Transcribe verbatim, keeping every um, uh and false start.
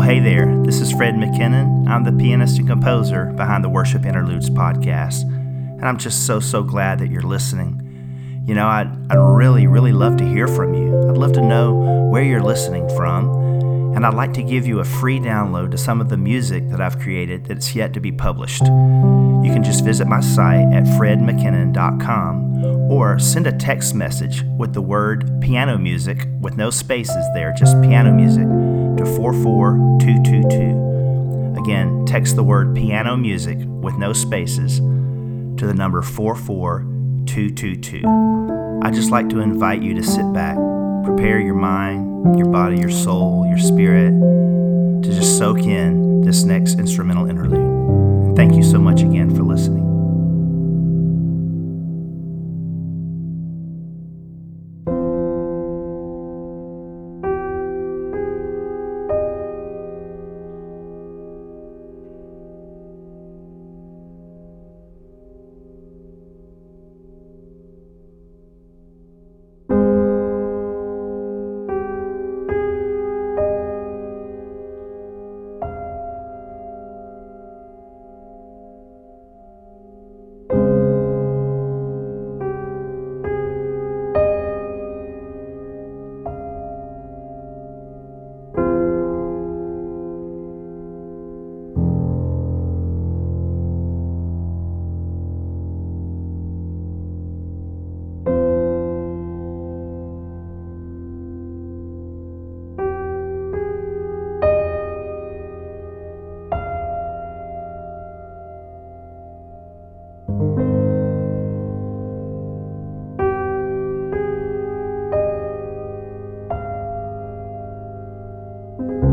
hey there, this is Fred McKinnon. I'm the pianist and composer behind the Worship Interludes podcast, and I'm just so, so glad that you're listening. You know, I'd, I'd really, really love to hear from you. I'd love to know where you're listening from, and I'd like to give you a free download to some of the music that I've created that's yet to be published. You can just visit my site at fred mckinnon dot com or send a text message with the word piano music with no spaces there, just piano music, to four four two two two. Again, text the word piano music with no spaces to the number four four two two two. I'd just like to invite you to sit back, prepare your mind, your body, your soul, your spirit to just soak in this next instrumental interlude. And thank you so much again for listening. you